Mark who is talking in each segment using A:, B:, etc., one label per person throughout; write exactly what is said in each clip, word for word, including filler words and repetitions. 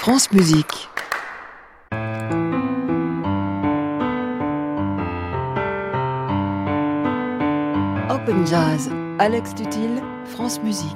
A: France Musique. Open Jazz, Alex Tutil, France Musique.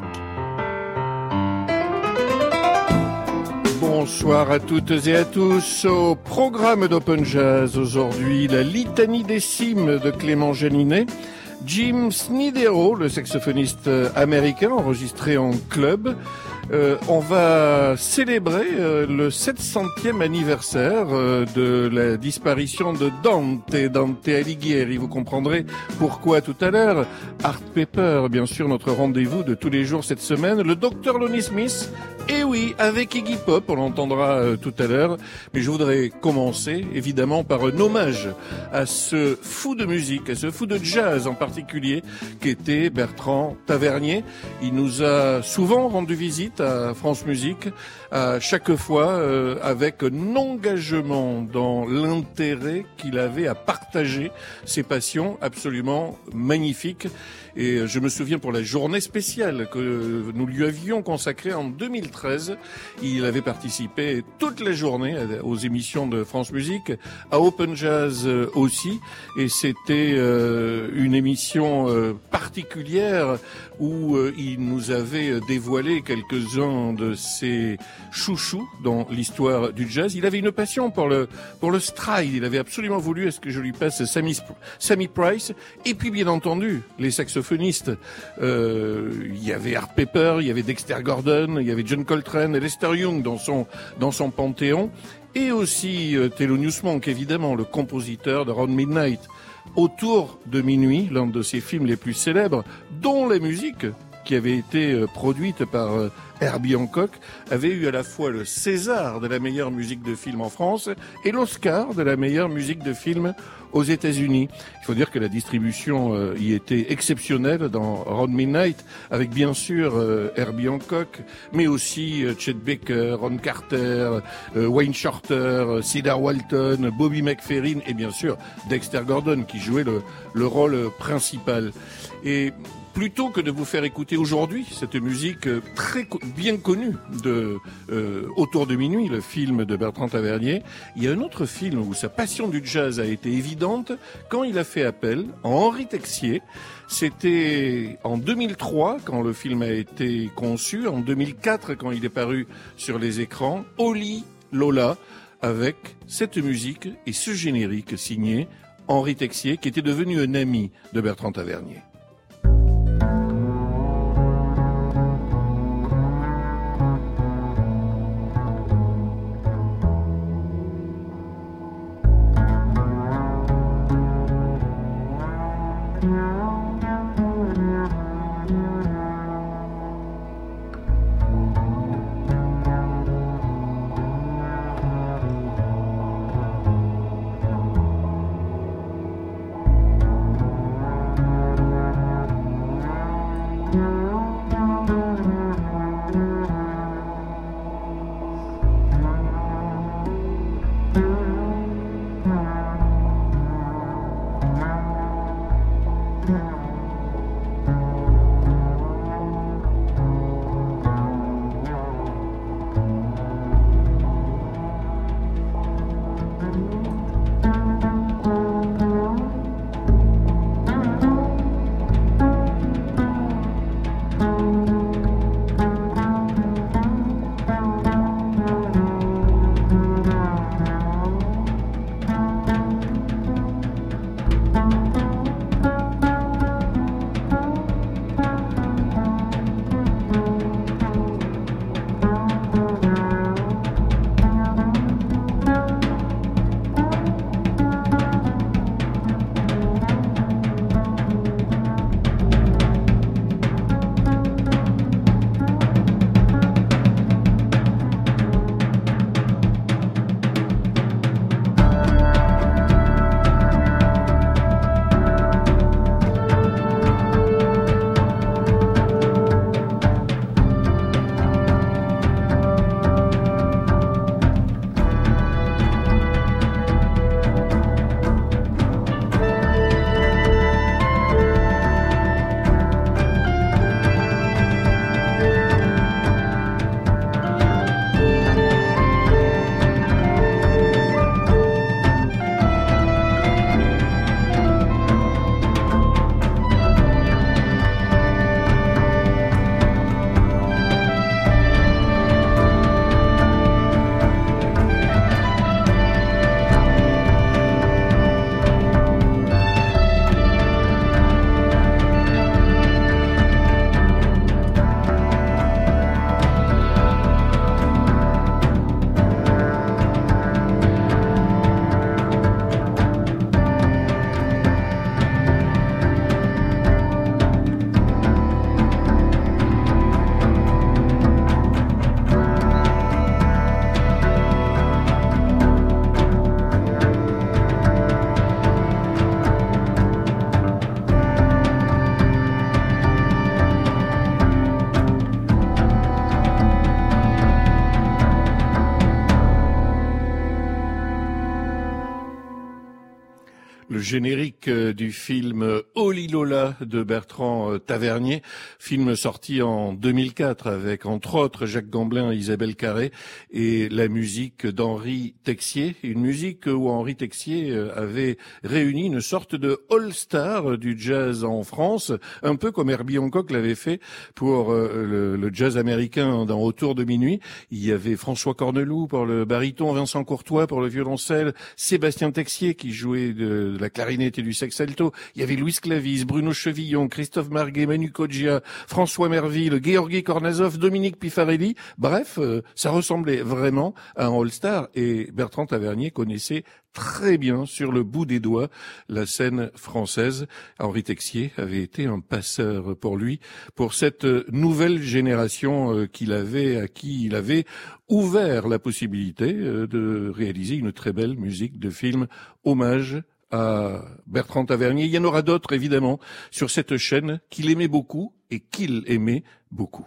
B: Bonsoir à toutes et à tous. Au programme d'Open Jazz aujourd'hui, la litanie des cimes de Clément Janinet, Jim Snidero, le saxophoniste américain enregistré en club. Euh, on va célébrer euh, le sept centième anniversaire euh, de la disparition de Dante, Dante Alighieri. Vous comprendrez pourquoi tout à l'heure. Art Pepper, bien sûr, notre rendez-vous de tous les jours cette semaine. Le docteur Lonnie Smith, et oui, avec Iggy Pop, on l'entendra euh, tout à l'heure. Mais je voudrais commencer, évidemment, par un hommage à ce fou de musique, à ce fou de jazz en particulier, qu'était Bertrand Tavernier. Il nous a souvent rendu visite à France Musique, à chaque fois euh, avec un engagement dans l'intérêt qu'il avait à partager ses passions absolument magnifiques. Et je me souviens pour la journée spéciale que nous lui avions consacrée en deux mille treize, il avait participé toute la journée aux émissions de France Musique, à Open Jazz aussi, et c'était euh, une émission euh, particulière où euh, il nous avait dévoilé quelques-uns de ses chouchous dans l'histoire du jazz. Il avait une passion pour le pour le stride, il avait absolument voulu est-ce que je lui passe Sammy, Sammy Price, et puis bien entendu les saxophonistes. Euh, il y avait Art Pepper, il y avait Dexter Gordon, il y avait John Coltrane et Lester Young dans son dans son panthéon, et aussi euh, Thelonious Monk, évidemment, le compositeur de Round Midnight. Autour de minuit, l'un de ses films les plus célèbres, dont la musique qui avait été euh, produite par euh, Herbie Hancock, avait eu à la fois le César de la meilleure musique de film en France et l'Oscar de la meilleure musique de film aux États-Unis. Il faut dire que la distribution euh, y était exceptionnelle dans Round Midnight, avec bien sûr euh, Herbie Hancock, mais aussi euh, Chet Baker, Ron Carter, euh, Wayne Shorter, euh, Cedar Walton, Bobby McFerrin et bien sûr Dexter Gordon qui jouait le, le rôle principal. Et plutôt que de vous faire écouter aujourd'hui cette musique très co- bien connue de euh, Autour de minuit, le film de Bertrand Tavernier, il y a un autre film où sa passion du jazz a été évidente quand il a fait appel à Henri Texier. C'était en deux mille trois quand le film a été conçu, en deux mille quatre quand il est paru sur les écrans, Oli Lola, avec cette musique et ce générique signé Henri Texier, qui était devenu un ami de Bertrand Tavernier. Le générique du film Oli Lola de Bertrand Tavernier, film sorti en deux mille quatre avec entre autres Jacques Gamblin et Isabelle Carré, et la musique d'Henri Texier, une musique où Henri Texier avait réuni une sorte de all-star du jazz en France, un peu comme Herbie Hancock l'avait fait pour le, le jazz américain dans Autour de minuit. Il y avait François Corneloup pour le baryton, Vincent Courtois pour le violoncelle, Sébastien Texier qui jouait de la clarinette et du sax alto. Il y avait Louis Clavis, Bruno Chevillon, Christophe Marguet, Manu Coggia, François Merville, Georgi Kornazov, Dominique Pifarelli. Bref, euh, ça ressemblait vraiment à un all-star et Bertrand Tavernier connaissait très bien sur le bout des doigts la scène française. Henri Texier avait été un passeur pour lui, pour cette nouvelle génération qu'il avait, à qui il avait ouvert la possibilité de réaliser une très belle musique de film hommage à Bertrand Tavernier. Il y en aura d'autres, évidemment, sur cette chaîne qu'il aimait beaucoup et qu'il aimait beaucoup.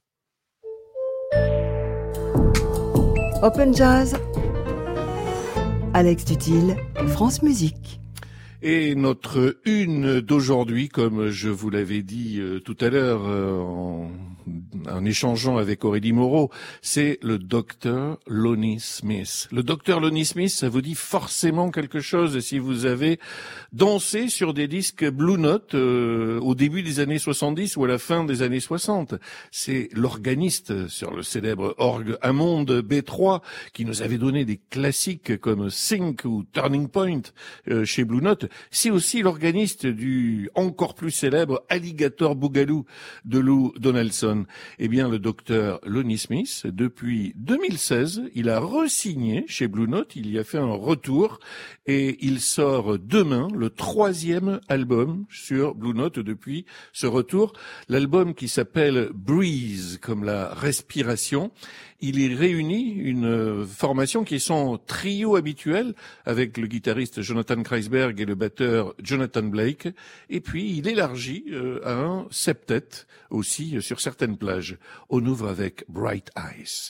A: Open Jazz, Alex Dutil, France Musique.
B: Et notre une d'aujourd'hui, comme je vous l'avais dit euh, tout à l'heure euh, en, en échangeant avec Aurélie Moreau, c'est le docteur Lonnie Smith. Le docteur Lonnie Smith, ça vous dit forcément quelque chose si vous avez dansé sur des disques Blue Note euh, au début des années soixante-dix ou à la fin des années soixante. C'est l'organiste sur le célèbre orgue Hammond B trois qui nous avait donné des classiques comme Sync ou Turning Point euh, chez Blue Note. C'est aussi l'organiste du encore plus célèbre Alligator Boogaloo de Lou Donaldson. Eh bien, le docteur Lonnie Smith, depuis deux mille seize, il a re-signé chez Blue Note, il y a fait un retour et il sort demain le troisième album sur Blue Note depuis ce retour. L'album qui s'appelle Breeze, comme la respiration. Il y réunit une formation qui est son trio habituel avec le guitariste Jonathan Kreisberg et le batteur Jonathan Blake. Et puis, il élargit euh, à un septet aussi euh, sur certaines plages. On ouvre avec Bright Eyes.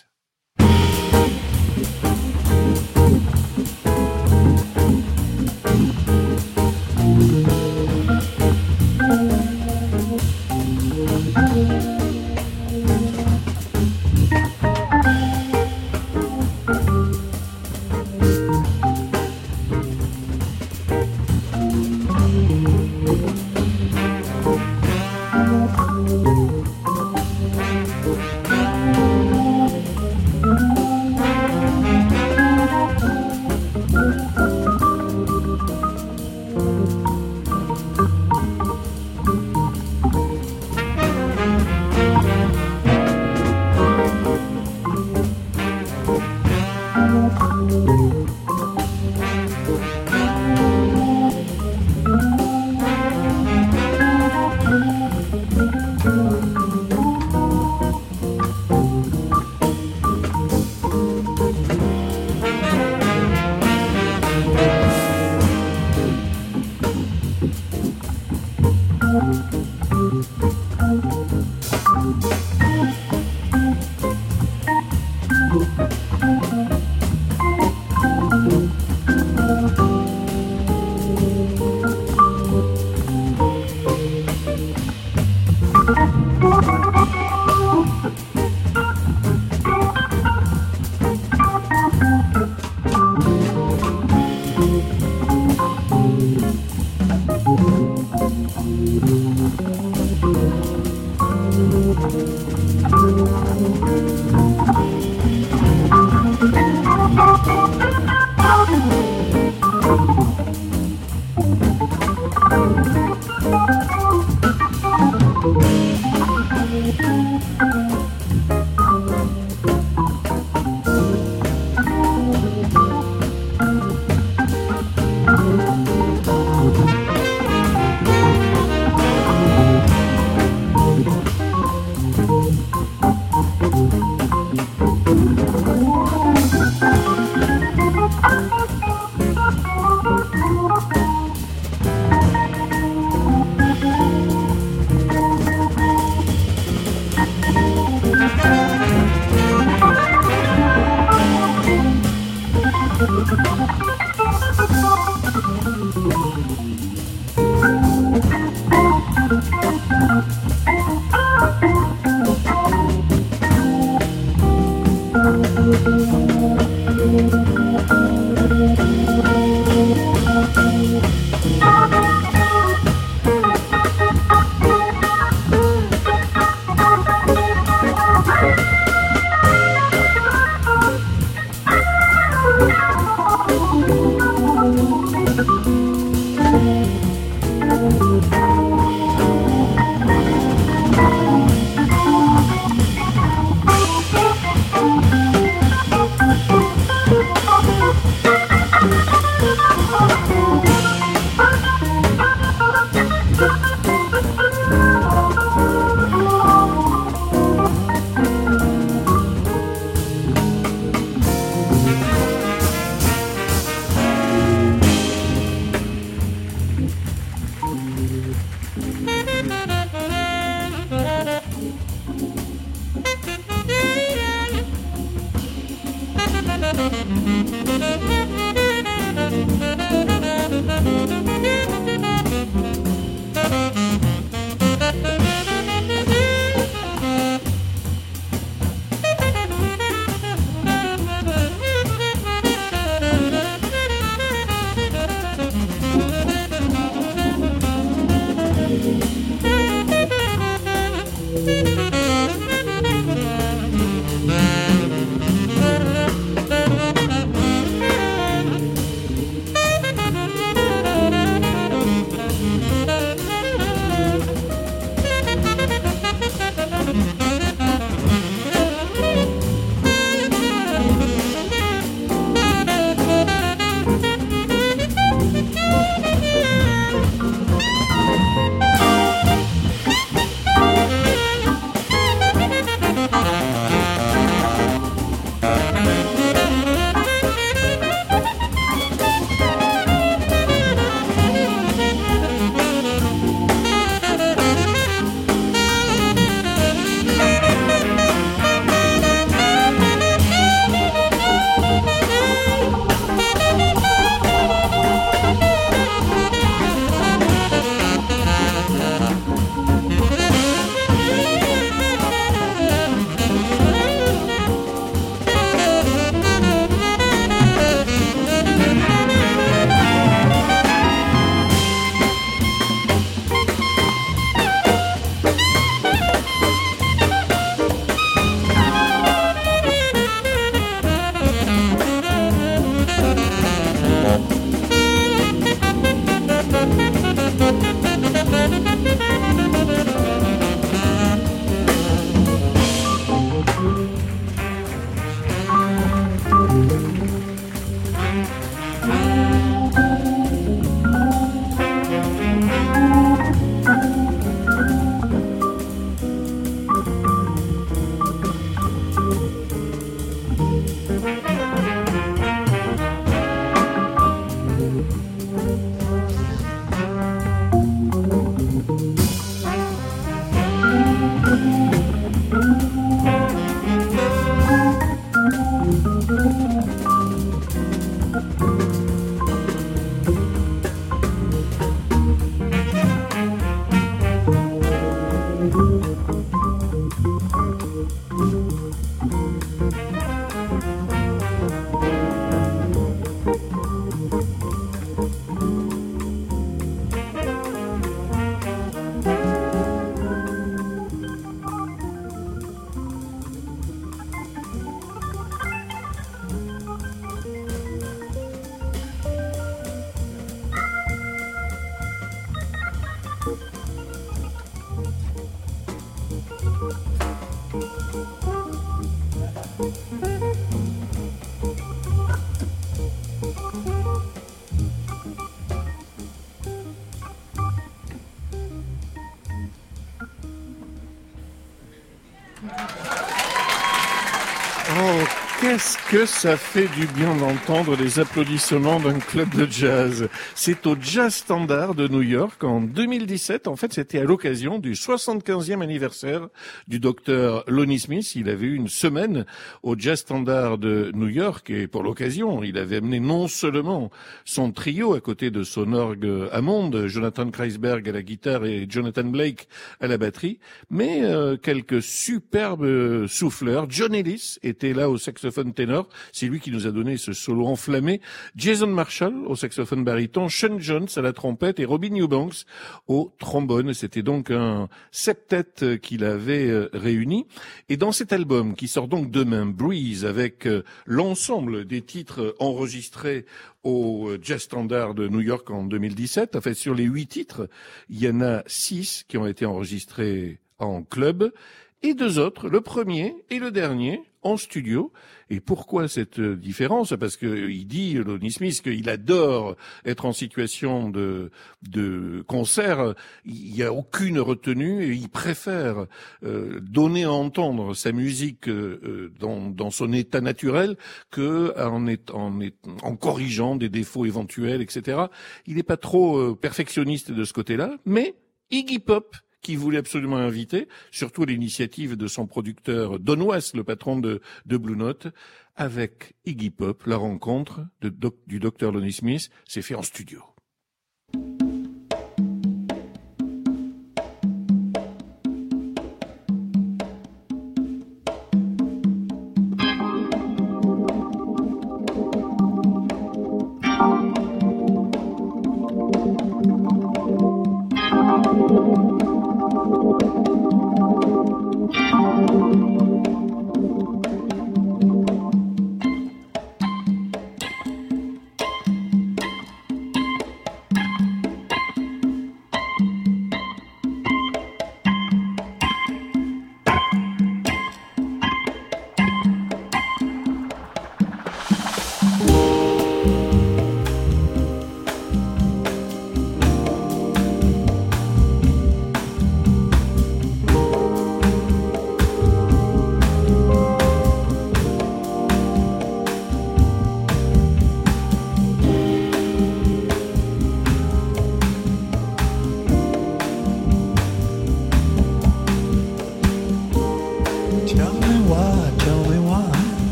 B: Qu'est-ce que ça fait du bien d'entendre les applaudissements d'un club de jazz. C'est au Jazz Standard de New York en deux mille dix-sept. En fait, c'était à l'occasion du soixante-quinzième anniversaire du docteur Lonnie Smith. Il avait eu une semaine au Jazz Standard de New York et pour l'occasion, il avait amené non seulement son trio à côté de son orgue Hammond, Jonathan Kreisberg à la guitare et Jonathan Blake à la batterie, mais euh, quelques superbes souffleurs. John Ellis était là au saxophone ténor, c'est lui qui nous a donné ce solo enflammé. Jason Marshall au saxophone baryton, Sean Jones à la trompette et Robin Eubanks au trombone. C'était donc un septet qu'il avait réuni. Et dans cet album qui sort donc demain, Breeze, avec l'ensemble des titres enregistrés au Jazz Standard de New York en deux mille dix-sept, en fait sur les huit titres, il y en a six qui ont été enregistrés en club et deux autres, le premier et le dernier, en studio. Et pourquoi cette différence? Parce que il dit, Lonnie Smith, qu'il adore être en situation de, de concert. Il n'y a aucune retenue et il préfère euh, donner à entendre sa musique euh, dans, dans son état naturel que en, est, en, est, en corrigeant des défauts éventuels, et cetera. Il n'est pas trop euh, perfectionniste de ce côté-là, mais Iggy Pop, qui voulait absolument inviter, surtout à l'initiative de son producteur Don West, le patron de, de Blue Note, avec Iggy Pop, la rencontre de, doc, du docteur Lonnie Smith s'est fait en studio.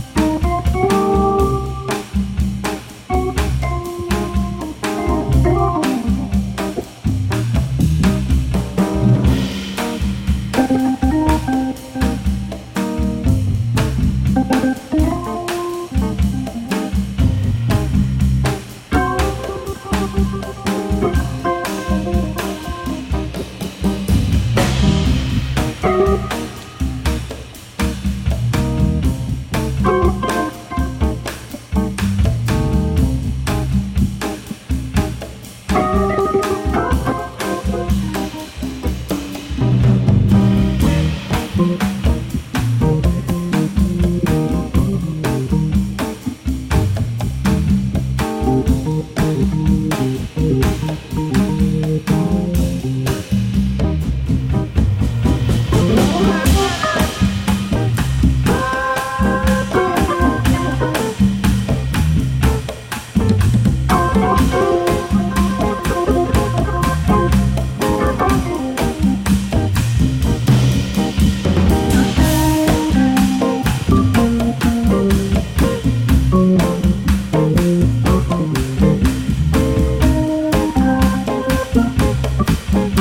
C: Thank you.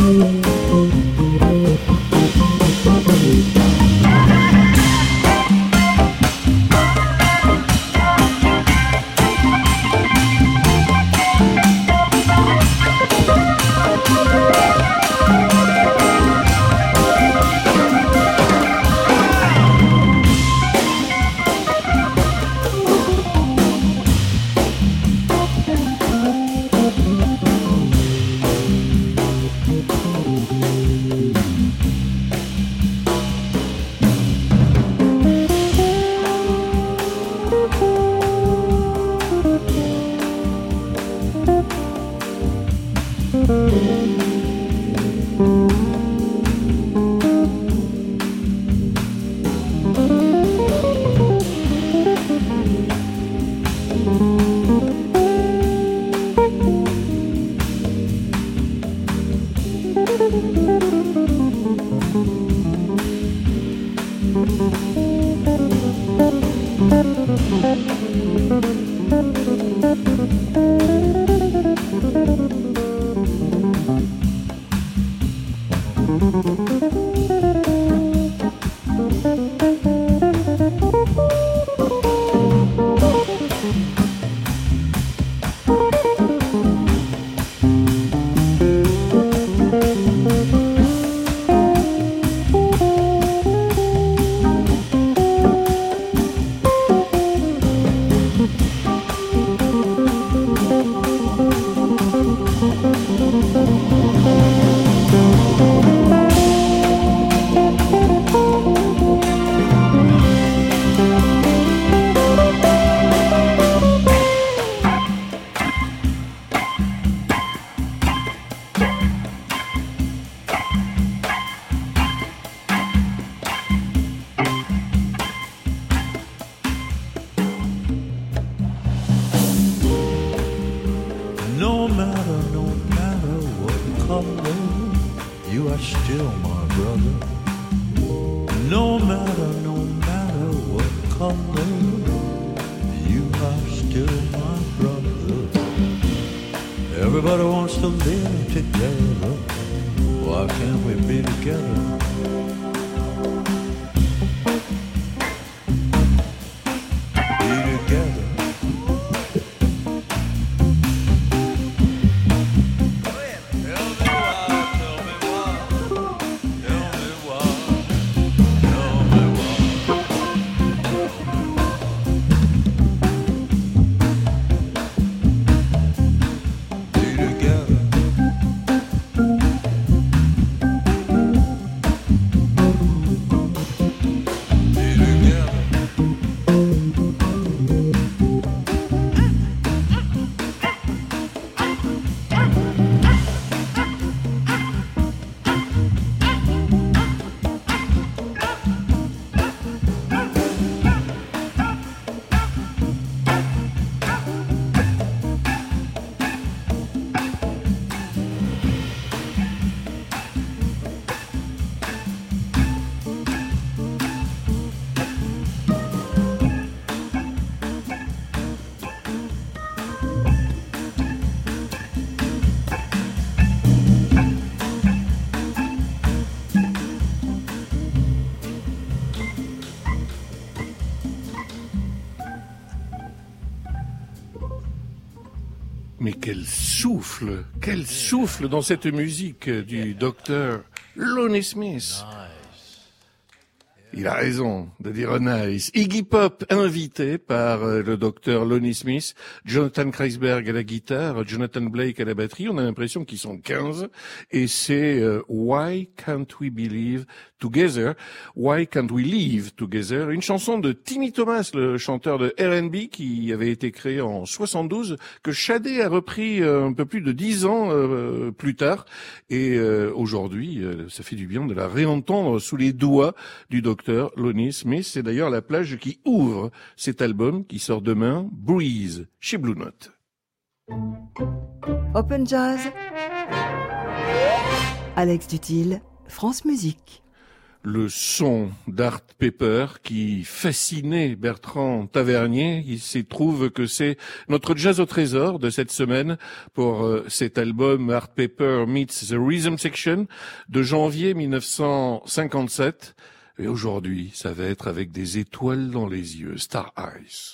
B: Mais quel souffle, quel souffle dans cette musique du docteur Lonnie Smith. Il a raison de dire nice. Iggy Pop invité par le docteur Lonnie Smith, Jonathan Kreisberg à la guitare, Jonathan Blake à la batterie. On a l'impression qu'ils sont quinze et c'est euh, Why Can't We Believe Together? Why Can't We Live Together? Une chanson de Timmy Thomas, le chanteur de R and B qui avait été créé en soixante-douze, que Shadé a repris euh, un peu plus de dix ans euh, plus tard. Et euh, aujourd'hui, euh, ça fait du bien de la réentendre sous les doigts du docteur Lonnie Smith. C'est d'ailleurs la plage qui ouvre cet album qui sort demain, Breeze, chez Blue Note.
A: Open Jazz, Alex Dutil, France Musique.
B: le son d'Art Pepper qui fascinait Bertrand Tavernier. Il s'y trouve que c'est notre jazz au trésor de cette semaine pour euh, cet album Art Pepper Meets the Rhythm Section de janvier mille neuf cent cinquante-sept. Et aujourd'hui, ça va être avec des étoiles dans les yeux, Star Eyes.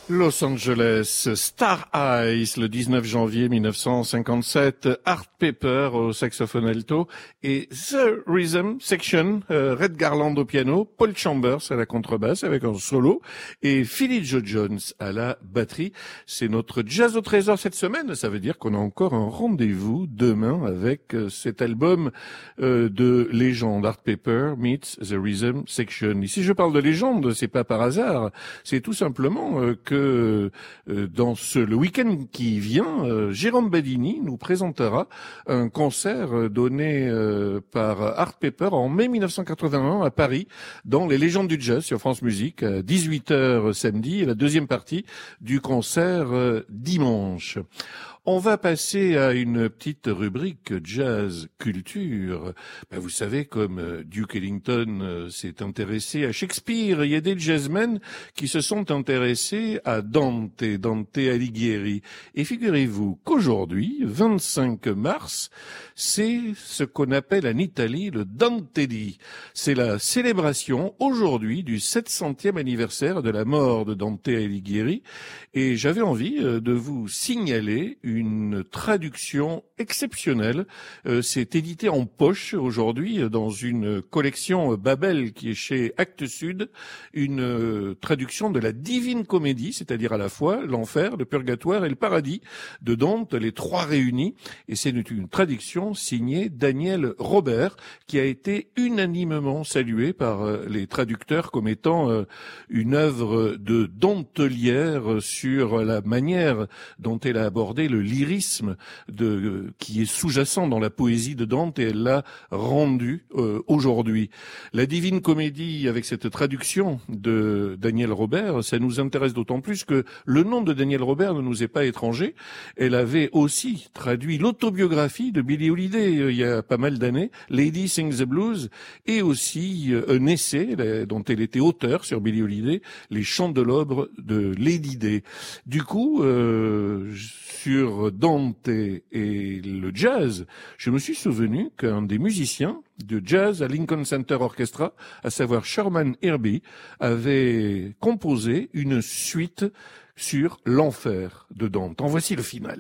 B: Los Angeles, Star Eyes, le dix-neuf janvier mille neuf cent cinquante-sept, Art Pepper au saxophone alto et The Rhythm Section, euh, Red Garland au piano, Paul Chambers à la contrebasse avec un solo et Philly Joe Jones à la batterie. C'est notre jazz au trésor cette semaine. Ça veut dire qu'on a encore un rendez-vous demain avec euh, cet album euh, de légende, Art Pepper meets The Rhythm Section. Ici, je parle de légende, c'est pas par hasard. C'est tout simplement euh, que que euh, dans ce le week-end qui vient, euh, Jérôme Badini nous présentera un concert donné euh, par Art Pepper en mai mille neuf cent quatre-vingt-un à Paris, dans les légendes du jazz sur France Musique, à dix-huit heures samedi, et la deuxième partie du concert euh, dimanche. On va passer à une petite rubrique jazz culture. Ben, vous savez, comme Duke Ellington euh, s'est intéressé à Shakespeare, il y a des jazzmen qui se sont intéressés à Dante, Dante Alighieri. Et figurez-vous qu'aujourd'hui, vingt-cinq mars, c'est ce qu'on appelle en Italie le Dante-Di. C'est la célébration aujourd'hui du sept centième anniversaire de la mort de Dante Alighieri. Et j'avais envie de vous signaler une traduction exceptionnelle. Euh, c'est édité en poche aujourd'hui dans une collection Babel qui est chez Actes Sud, une euh, traduction de la Divine Comédie, c'est-à-dire à la fois l'enfer, le purgatoire et le paradis de Dante, les trois réunis. Et c'est une, une traduction signée Daniel Robert, qui a été unanimement salué par euh, les traducteurs comme étant euh, une œuvre de dantelière sur la manière dont elle a abordé le lyrisme de, euh, qui est sous-jacent dans la poésie de Dante, et elle l'a rendu euh, aujourd'hui. La Divine Comédie, avec cette traduction de Daniel Robert, ça nous intéresse d'autant plus que le nom de Daniel Robert ne nous est pas étranger. Elle avait aussi traduit l'autobiographie de Billie Holiday euh, il y a pas mal d'années, Lady Sings the Blues, et aussi euh, un essai là, dont elle était auteure sur Billie Holiday, Les Chants de l'Aube de Lady Day. Du coup, euh, sur Dante et le jazz, je me suis souvenu qu'un des musiciens de jazz à Lincoln Center Orchestra, à savoir Sherman Irby, avait composé une suite sur l'enfer de Dante. En voici le final.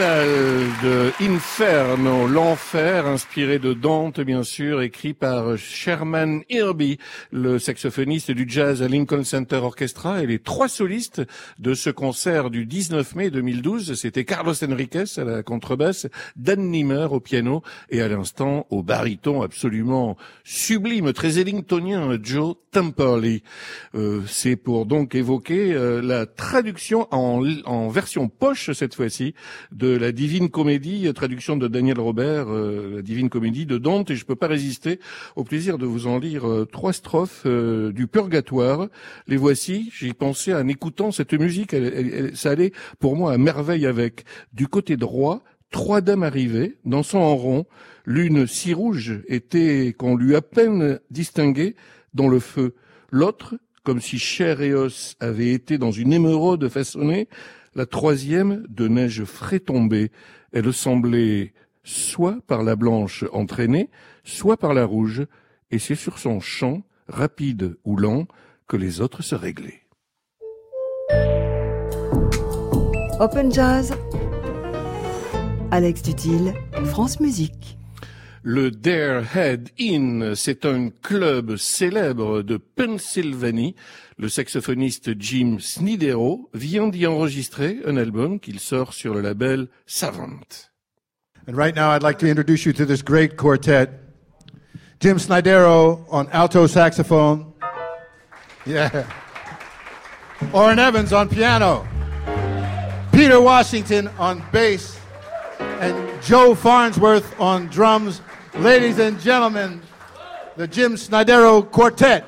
B: finale de Inferno, l'enfer, inspiré de Dante, bien sûr, écrit par Sherman Irby, le saxophoniste du jazz à Lincoln Center Orchestra, et les trois solistes de ce concert du dix-neuf mai deux mille douze, c'était Carlos Enriquez à la contrebasse, Dan Nimmer au piano, et à l'instant, au baryton absolument sublime, très ellingtonien, Joe Temperley. Euh, c'est pour donc évoquer euh, la traduction en, en version poche, cette fois-ci, de la Divine Comédie, traduction de Daniel Robert, euh, la Divine Comédie de Dante, et je peux pas résister au plaisir de vous en lire euh, trois strophes euh, du Purgatoire. Les voici, j'y pensais en écoutant cette musique, elle, elle, elle, ça allait pour moi à merveille avec. Du côté droit, trois dames arrivaient, dansant en rond, l'une si rouge était qu'on l'eût à peine distinguée dans le feu, l'autre, comme si chair et os avaient été dans une émeraude façonnée, la troisième de neige frais tombée. Elle semblait soit par la blanche entraînée, soit par la rouge, et c'est sur son chant, rapide ou lent, que les autres se réglaient.
A: Open Jazz, Alex Dutil, France Musique.
B: Le Dare Head Inn, c'est un club célèbre de Pennsylvanie. Le saxophoniste Jim Snidero vient d'y enregistrer un album qu'il sort sur le label Savant.
C: And right now I'd like to introduce you to this great quartet. Jim Snidero on alto saxophone. Yeah. Orrin Evans on piano. Peter Washington on bass. And Joe Farnsworth on drums. Ladies and gentlemen, the Jim Snidero Quartet.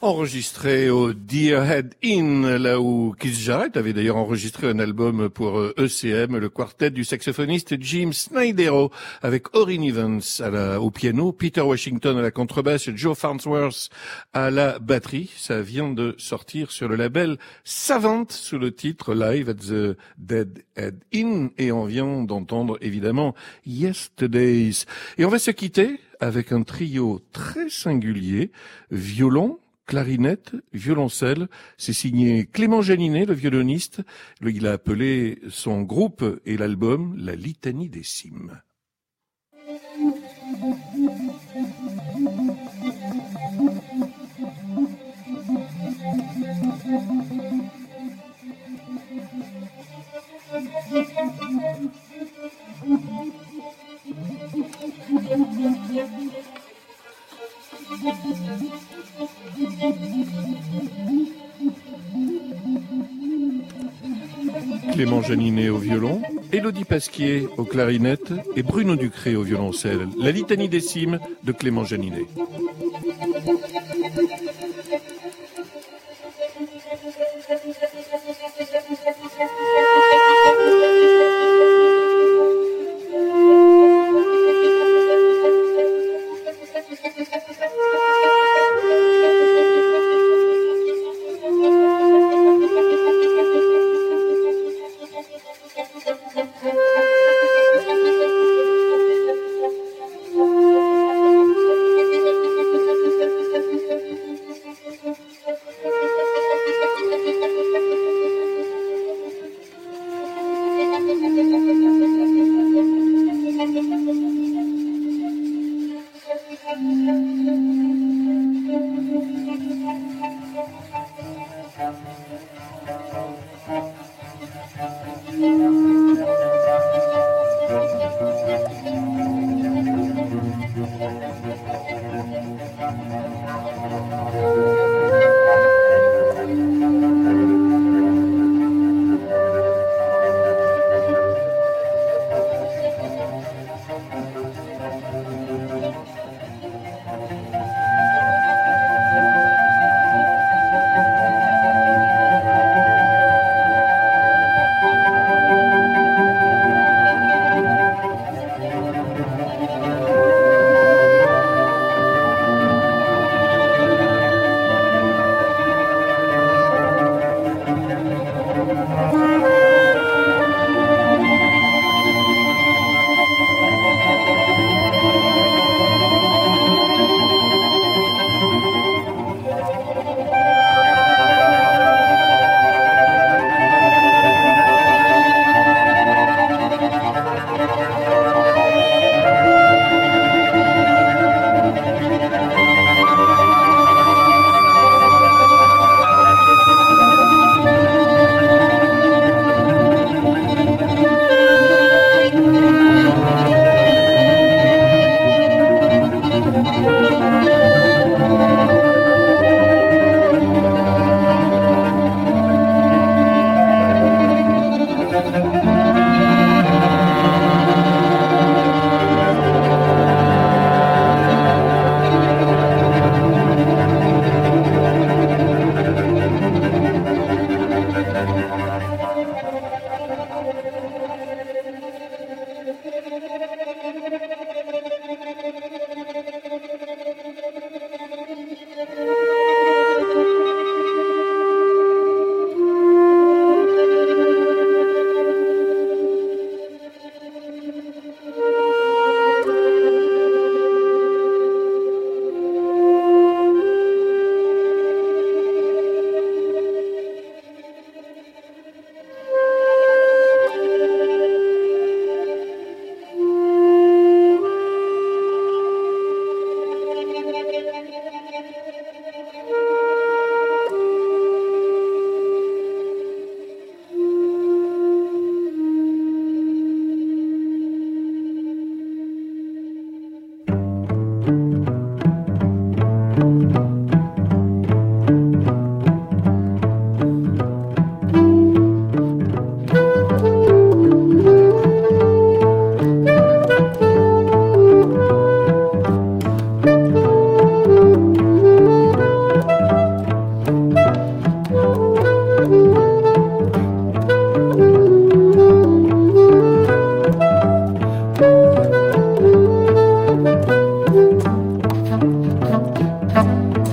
B: Enregistré au Deer Head Inn, là où Keith Jarrett avait d'ailleurs enregistré un album pour E C M, le quartet du saxophoniste Jim Snydero, avec Orrin Evans à la, au piano, Peter Washington à la contrebasse, Joe Farnsworth à la batterie. Ça vient de sortir sur le label Savant sous le titre Live at the Dead Head Inn, et on vient d'entendre évidemment Yesterdays. Et on va se quitter avec un trio très singulier, violon, clarinette, violoncelle. C'est signé Clément Janinet, le violoniste. Il a appelé son groupe et l'album La Litanie des Cimes. Clément Janinet au violon, Élodie Pasquier au clarinette et Bruno Ducré au violoncelle. La Litanie des Cimes de Clément Janinet.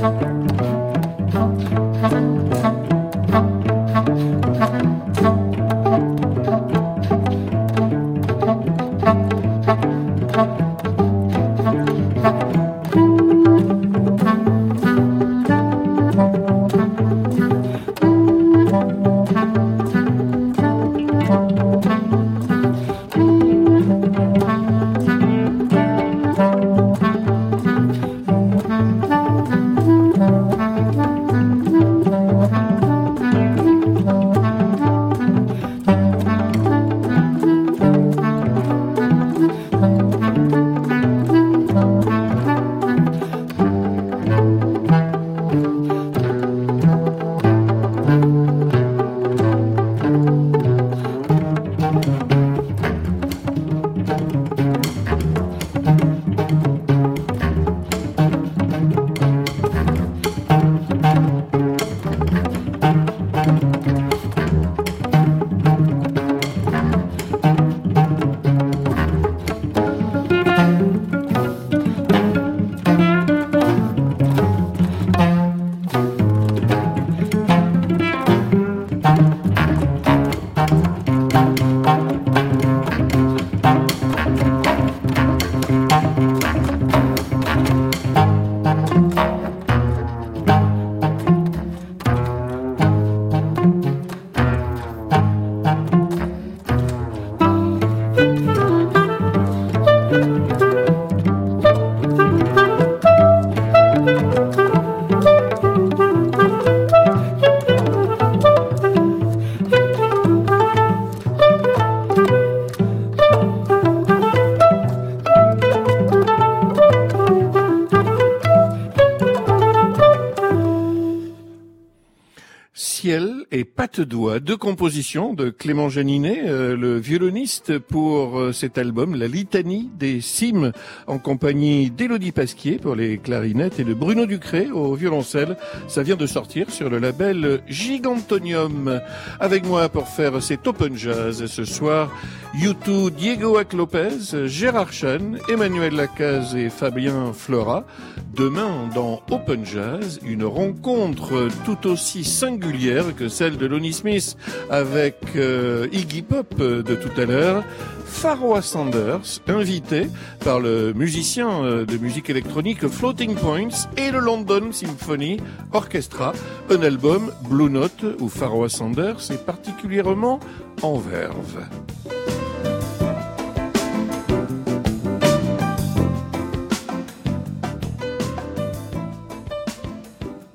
B: Ciel et Patte-d'Oie, deux compositions de Clément Janinet, euh, le violoniste pour euh, cet album, La Litanie des Cimes, en compagnie d'Élodie Pasquier pour les clarinettes et de Bruno Ducré au violoncelle. Ça vient de sortir sur le label Gigantonium. Avec moi pour faire cet Open Jazz ce soir, U deux, Diego Ac-Lopez, Gérard Chan, Emmanuel Lacaze et Fabien Flora. Demain, dans Open Jazz, une rencontre tout aussi singulière que celle de Lonnie Smith avec euh, Iggy Pop de tout à l'heure. Pharoah Sanders, invité par le musicien de musique électronique Floating Points et le London Symphony Orchestra, un album Blue Note où Pharoah Sanders est particulièrement en verve.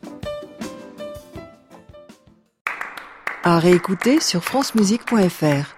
A: À réécouter sur francemusique point f r.